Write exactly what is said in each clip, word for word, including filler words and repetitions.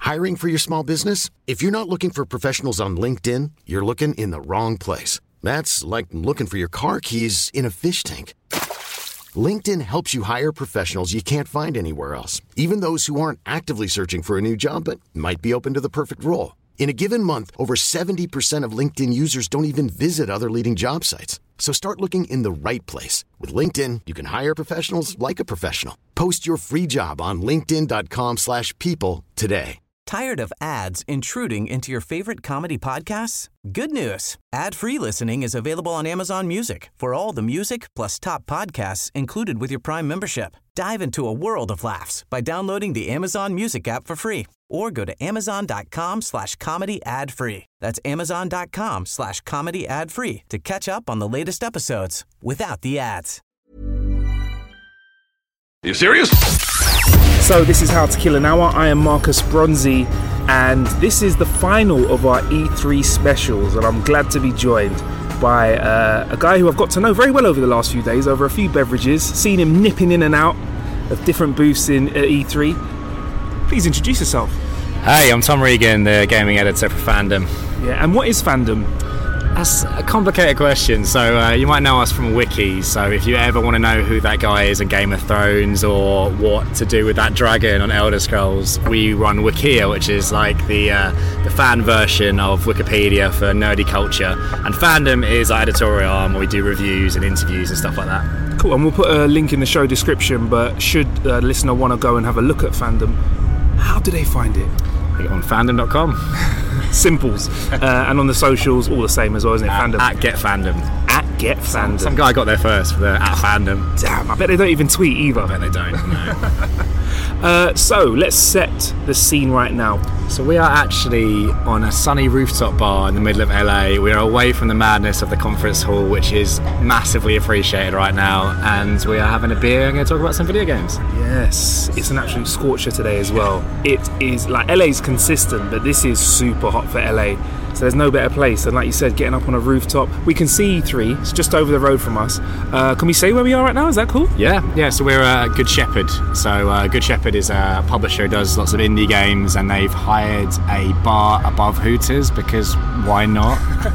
Hiring for your small business? If you're not looking for professionals on LinkedIn, you're looking in the wrong place. That's like looking for your car keys in a fish tank. LinkedIn helps you hire professionals you can't find anywhere else, even those who aren't actively searching for a new job but might be open to the perfect role. In a given month, over seventy percent of LinkedIn users don't even visit other leading job sites. So start looking in the right place. With LinkedIn, you can hire professionals like a professional. Post your free job on linkedin.com slash people today. Tired of ads intruding into your favorite comedy podcasts? Good news. Ad-free listening is available on Amazon Music for all the music plus top podcasts included with your Prime membership. Dive into a world of laughs by downloading the Amazon Music app for free or go to amazon.com slash comedy ad free. That's amazon.com slash comedy ad free to catch up on the latest episodes without the ads. You serious? So this is How to Kill an Hour. I am Marcus Bronzy, and this is the final of our E three specials, and I'm glad to be joined by uh, a guy who I've got to know very well over the last few days, over a few beverages, seen him nipping in and out of different booths in uh, E three. Please introduce yourself. Hey, I'm Tom Regan, the gaming editor for Fandom. Yeah, and what is Fandom? That's a complicated question. So uh, you might know us from Wiki. So if you ever want to know who that guy is in Game of Thrones or what to do with that dragon on Elder Scrolls, we run Wikia, which is like the uh, the fan version of Wikipedia for nerdy culture. And Fandom is our editorial arm where we do reviews and interviews and stuff like that. Cool, and we'll put a link in the show description, but should a listener want to go and have a look at Fandom, how do they find it? On fandom dot com. Simples. Uh, and on the socials, all the same as well, isn't it? At, Fandom. at Get Fandom. At Get Fandom. Some, some guy got there first for the at Fandom. Damn, I bet they don't even tweet either. I bet they don't, no. uh, so, let's set the scene right now. So we are actually on a sunny rooftop bar in the middle of L A. We are away from the madness of the conference hall, which is massively appreciated right now, and we are having a beer and going to talk about some video games. Yes, it's an absolute scorcher today as well. It is, like, L A's consistent, but this is super hot for L A, so there's no better place than, like you said, getting up on a rooftop. We can see E three, it's just over the road from us. Uh, can we say where we are right now? Is that cool? Yeah, yeah, so we're uh, Good Shepherd. So uh, Good Shepherd is a publisher who does lots of indie games, and they've hired a bar above Hooters because why not?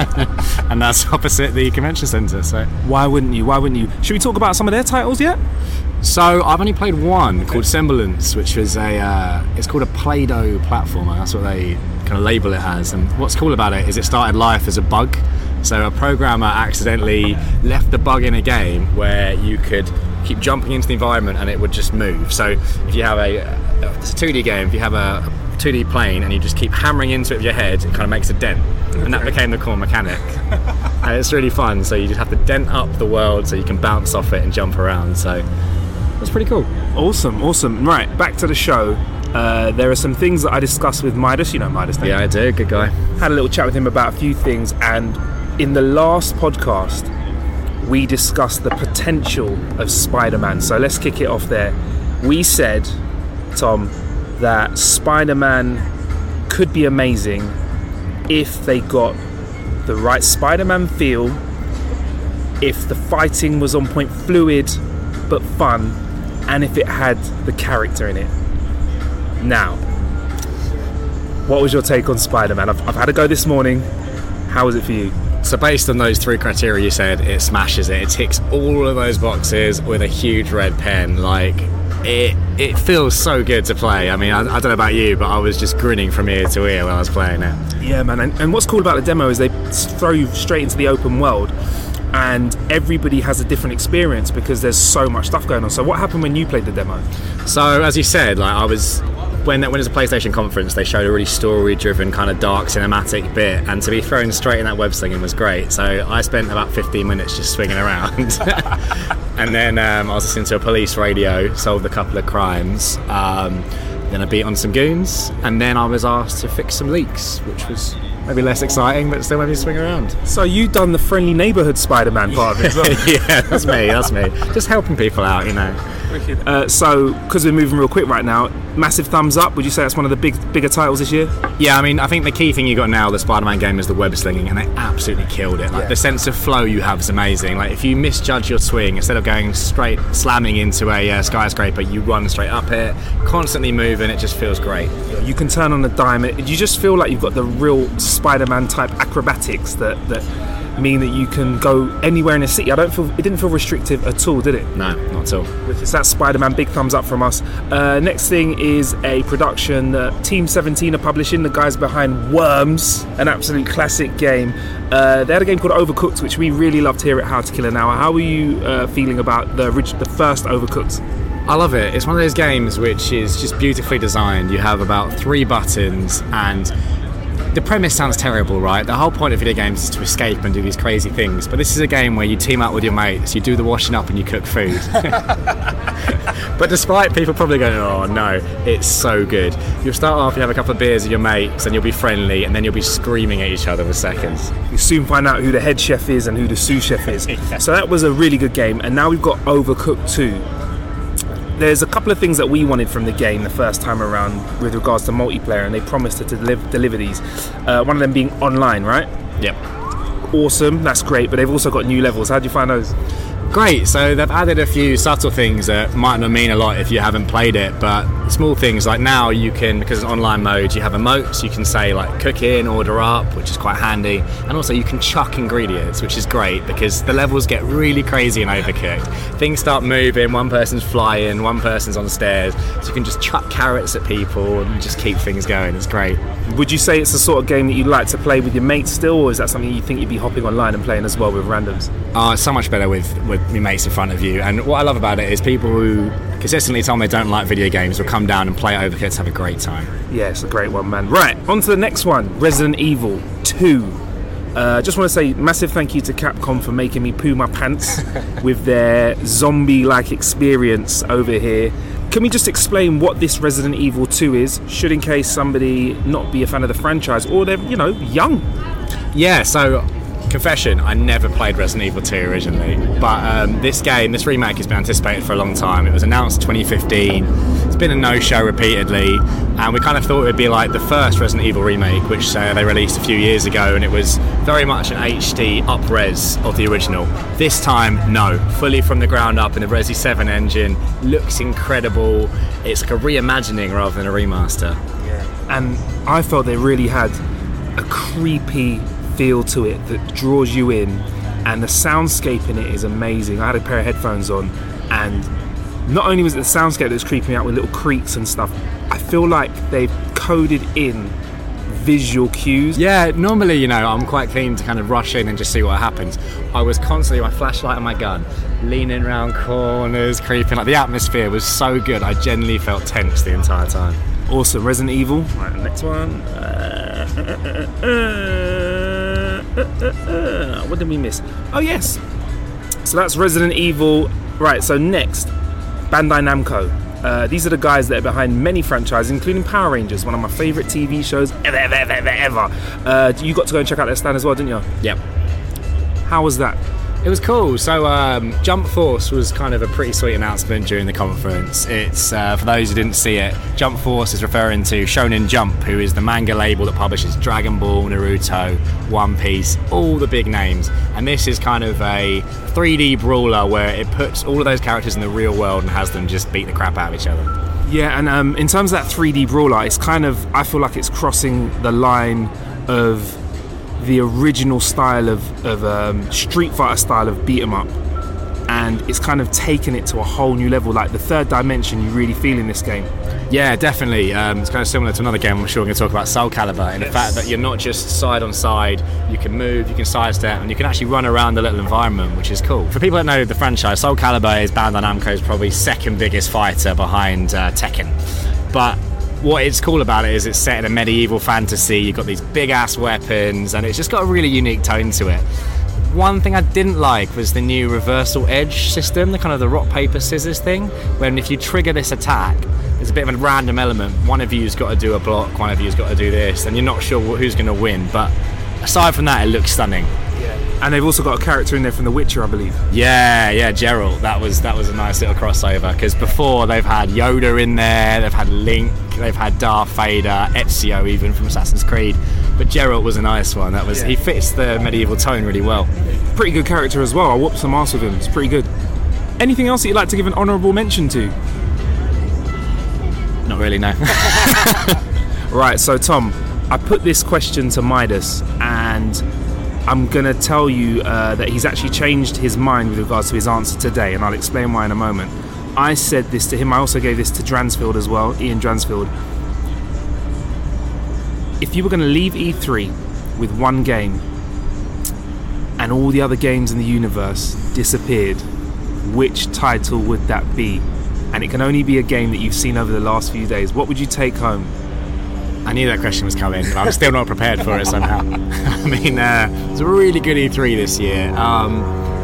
And that's opposite the convention centre. So why wouldn't you? Why wouldn't you? Should we talk about some of their titles yet? So I've only played one called Semblance, which was a uh, it's called a Play-Doh platformer. That's what they kind of label it as. And what's cool about it is it started life as a bug. So a programmer accidentally left the bug in a game where you could keep jumping into the environment and it would just move. So if you have a it's a two D game, if you have a two D plane and you just keep hammering into it with your head, it kind of makes a dent. Okay. And that became the core mechanic. And it's really fun. So you just have to dent up the world so you can bounce off it and jump around. So that's pretty cool. Awesome, awesome. Right, back to the show. Uh, there are some things that I discussed with Midas. You know Midas, don't you? Yeah, I do. Good guy. Had a little chat with him about a few things, and in the last podcast, we discussed the potential of Spider-Man. So let's kick it off there. We said, Tom, that Spider-Man could be amazing if they got the right Spider-Man feel, if the fighting was on point, fluid but fun, and if it had the character in it. Now, what was your take on Spider-Man? I've, I've had a go this morning. How was it for you? So based on those three criteria you said, it smashes it. It ticks all of those boxes with a huge red pen. Like, it it feels so good to play. I mean, I, I don't know about you, but I was just grinning from ear to ear when I was playing it. Yeah, man. And, and what's cool about the demo is they throw you straight into the open world, and everybody has a different experience because there's so much stuff going on. So what happened when you played the demo? So as you said, like I was when when it was a PlayStation conference, they showed a really story-driven kind of dark cinematic bit, and to be thrown straight in that web slinging was great. So I spent about fifteen minutes just swinging around. And then um, I was listening to a police radio, solved a couple of crimes. Um, then I beat on some goons, and then I was asked to fix some leaks, which was maybe less exciting, but still made me swing around. So you've done the friendly neighbourhood Spider-Man part of it as well? Yeah, that's me, that's me. Just helping people out, you know. Uh, so, because we're moving real quick right now, massive thumbs up. Would you say that's one of the big, bigger titles this year? Yeah, I mean, I think the key thing you got now, the Spider-Man game, is the web slinging, and they absolutely killed it. Like, yeah. The sense of flow you have is amazing. Like, if you misjudge your swing, instead of going straight, slamming into a uh, skyscraper, you run straight up it, constantly moving. It just feels great. You can turn on a dime. It, you just feel like you've got the real Spider-Man type acrobatics that that. mean that you can go anywhere in the city. I don't feel it didn't feel restrictive at all, did it? No, not at all. It's that Spider-Man, big thumbs up from us. Uh, next thing is a production that Team seventeen are publishing, the guys behind Worms, an absolute classic game. Uh, they had a game called Overcooked, which we really loved here at How to Kill an Hour. How are you uh, feeling about the the first Overcooked? I love it. It's one of those games which is just beautifully designed. You have about three buttons, and the premise sounds terrible, right? The whole point of video games is to escape and do these crazy things, but this is a game where you team up with your mates, you do the washing up and you cook food. But despite people probably going, oh no, it's so good. You'll start off, you have a couple of beers with your mates, and you'll be friendly, and then you'll be screaming at each other for seconds. You soon find out who the head chef is and who the sous chef is. Yeah. So that was a really good game, and now we've got Overcooked two. There's a couple of things that we wanted from the game the first time around with regards to multiplayer, and they promised to deliver, deliver these. Uh, one of them being online, right? Yep. Awesome, that's great, but they've also got new levels. How do you find those? Great, so they've added a few subtle things that might not mean a lot if you haven't played it, but small things like now you can, because it's online mode, you have emotes, you can say like cook in, order up, which is quite handy, and also you can chuck ingredients, which is great because the levels get really crazy in Overcooked. Things start moving, one person's flying, one person's on the stairs, so you can just chuck carrots at people and just keep things going. It's great. Would you say it's the sort of game that you'd like to play with your mates still, or is that something you think you'd be hopping online and playing as well with randoms? Oh, it's so much better with, with your mates in front of you, and what I love about it is people who consistently tell me they don't like video games will come down and play Overcooked to have a great time. Yeah, it's a great one, man. Right, on to the next one, Resident Evil two. Uh, just want to say massive thank you to Capcom for making me poo my pants with their zombie-like experience over here. Can we just explain what this Resident Evil two is, should in case somebody not be a fan of the franchise or they're, you know, young? Yeah, so confession, I never played Resident Evil two originally, but um, this game, this remake has been anticipated for a long time. It was announced twenty fifteen, it's been a no-show repeatedly, and we kind of thought it would be like the first Resident Evil remake, which uh, they released a few years ago, and it was very much an H D up-res of the original. This time, no, fully from the ground up in the Resi seven engine, looks incredible. It's like a reimagining rather than a remaster. Yeah. And I felt they really had a creepy feel to it that draws you in, and the soundscape in it is amazing. I had a pair of headphones on, and not only was it the soundscape that was creeping me out with little creaks and stuff, I feel like they've coded in visual cues. Yeah, normally, you know, I'm quite keen to kind of rush in and just see what happens. I was constantly, my flashlight and my gun, leaning around corners, creeping, like the atmosphere was so good, I genuinely felt tense the entire time. Awesome. Resident Evil. Right, next one. Uh, uh, uh, uh, uh, uh. What did we miss? Oh yes. So that's Resident Evil. Right, so next, Bandai Namco. Uh, these are the guys that are behind many franchises, including Power Rangers, one of my favourite T V shows ever, ever, ever, ever, ever. Uh, you got to go and check out their stand as well, didn't you? Yep. How was that? It was cool. So um, Jump Force was kind of a pretty sweet announcement during the conference. It's, uh, for those who didn't see it, Jump Force is referring to Shonen Jump, who is the manga label that publishes Dragon Ball, Naruto, One Piece, all the big names. And this is kind of a three D brawler where it puts all of those characters in the real world and has them just beat the crap out of each other. Yeah, and um, in terms of that three D brawler, it's kind of, I feel like it's crossing the line of the original style of, of um, Street Fighter style of beat 'em up, and it's kind of taken it to a whole new level. Like the third dimension you really feel in this game. Yeah, definitely. Um, it's kind of similar to another game I'm sure we're going to talk about, Soul Calibur, in yes. the fact that you're not just side on side, you can move, you can sidestep, and you can actually run around the little environment, which is cool. For people that know the franchise, Soul Calibur is Bandai Namco's probably second biggest fighter behind uh, Tekken. But what is cool about it is it's set in a medieval fantasy, you've got these big ass weapons, and it's just got a really unique tone to it. One thing I didn't like was the new reversal edge system, the kind of the rock, paper, scissors thing, when if you trigger this attack, there's a bit of a random element. One of you's got to do a block, one of you's got to do this, and you're not sure who's going to win, but aside from that, it looks stunning. Yeah. And they've also got a character in there from The Witcher, I believe. Yeah, yeah, Geralt. That was that was a nice little crossover, because before they've had Yoda in there, they've had Link, they've had Darth Vader, Ezio even from Assassin's Creed. But Geralt was a nice one. That was yeah. He fits the medieval tone really well. Pretty good character as well. I whooped some ass with him. It's pretty good. Anything else that you'd like to give an honourable mention to? Not really, no. Right, so Tom, I put this question to Midas, and I'm going to tell you uh, that he's actually changed his mind with regards to his answer today, and I'll explain why in a moment. I said this to him. I also gave this to Dransfield as well, Ian Dransfield. If you were going to leave E three with one game and all the other games in the universe disappeared, which title would that be? And it can only be a game that you've seen over the last few days. What would you take home? I knew that question was coming, but I'm still not prepared for it somehow. I mean, uh, it was a really good E three this year. Um,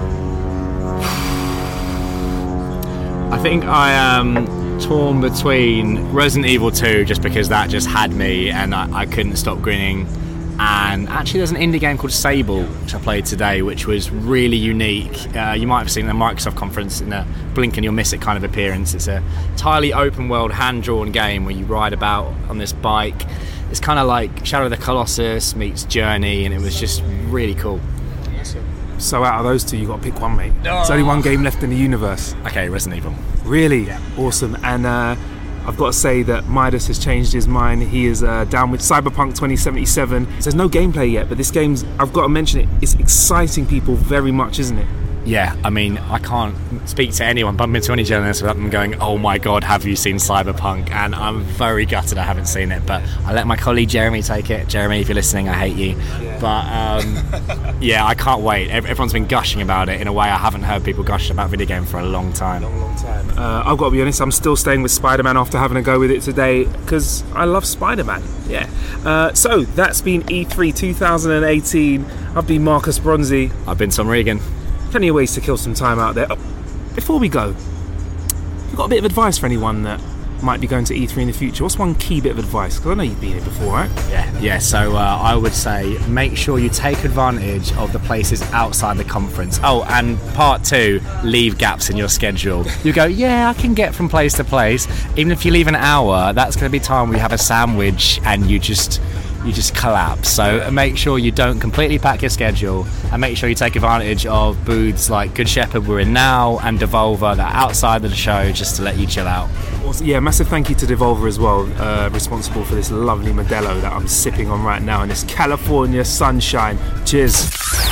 I think I am torn between Resident Evil two, just because that just had me and I, I couldn't stop grinning. And actually there's an indie game called Sable, which I played today, which was really unique. Uh, you might have seen the Microsoft conference in a blink and you'll miss it kind of appearance. It's a entirely open world, hand-drawn game where you ride about on this bike. It's kind of like Shadow of the Colossus meets Journey, and it was just really cool. So out of those two, you got to pick one, mate. Oh. There's only one game left in the universe. Okay, Resident Evil. Really? Yeah. Awesome. And uh, I've got to say that Midas has changed his mind. He is uh, down with Cyberpunk twenty seventy-seven. There's no gameplay yet, but this game's, I've got to mention it, it's exciting people very much, isn't it? Yeah, I mean, I can't speak to anyone, bump into any journalist without them going, oh my god, have you seen Cyberpunk? And I'm very gutted I haven't seen it, but I let my colleague Jeremy take it. Jeremy, if you're listening, I hate you. Yeah. But um, yeah, I can't wait. Everyone's been gushing about it in a way I haven't heard people gush about video game for a long time. Long, long time. Uh, I've got to be honest, I'm still staying with Spider-Man after having a go with it today, because I love Spider-Man. Yeah. Uh, so, that's been E three twenty eighteen. I've been Marcus Bronzy. I've been Tom Regan. Plenty of ways to kill some time out there. Oh, before we go, you've got a bit of advice for anyone that might be going to E three in the future. What's one key bit of advice? Because I know you've been here before, right? Yeah, yeah. So uh, I would say make sure you take advantage of the places outside the conference. Oh, and part two, leave gaps in your schedule. You go, yeah, I can get from place to place. Even if you leave an hour, that's going to be time where you have a sandwich and you just... you just collapse. So make sure you don't completely pack your schedule, and make sure you take advantage of booths like Good Shepherd we're in now and Devolver that are outside of the show, just to let you chill out. Awesome. Yeah, massive thank you to Devolver as well, uh, responsible for this lovely Modelo that I'm sipping on right now in this California sunshine. Cheers.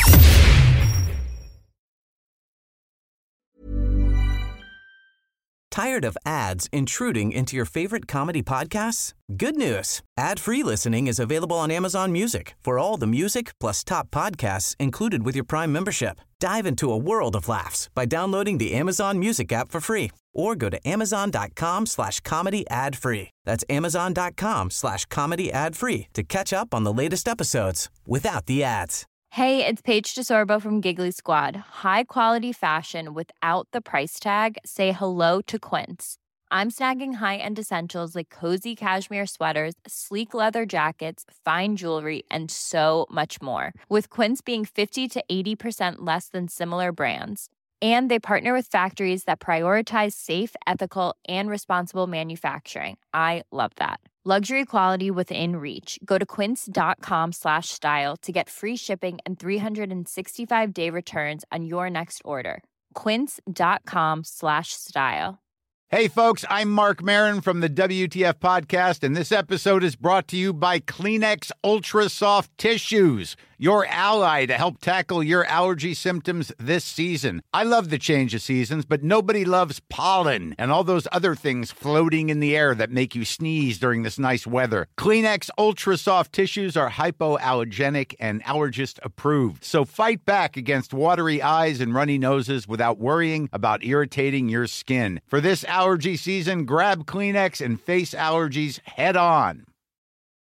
Tired of ads intruding into your favorite comedy podcasts? Good news. Ad-free listening is available on Amazon Music for all the music plus top podcasts included with your Prime membership. Dive into a world of laughs by downloading the Amazon Music app for free, or go to amazon.com slash comedy ad free. That's amazon.com slash comedy ad free to catch up on the latest episodes without the ads. Hey, it's Paige DeSorbo from Giggly Squad. High quality fashion without the price tag. Say hello to Quince. I'm snagging high-end essentials like cozy cashmere sweaters, sleek leather jackets, fine jewelry, and so much more. With Quince being fifty to eighty percent less than similar brands. And they partner with factories that prioritize safe, ethical, and responsible manufacturing. I love that. Luxury quality within reach. Go to quince.com slash style to get free shipping and three sixty-five day returns on your next order. Quince.com slash style. Hey, folks, I'm Mark Maron from the W T F Podcast, and this episode is brought to you by Kleenex Ultra Soft Tissues, your ally to help tackle your allergy symptoms this season. I love the change of seasons, but nobody loves pollen and all those other things floating in the air that make you sneeze during this nice weather. Kleenex Ultra Soft Tissues are hypoallergenic and allergist approved, so fight back against watery eyes and runny noses without worrying about irritating your skin. For this allergy season, grab Kleenex and face allergies head on.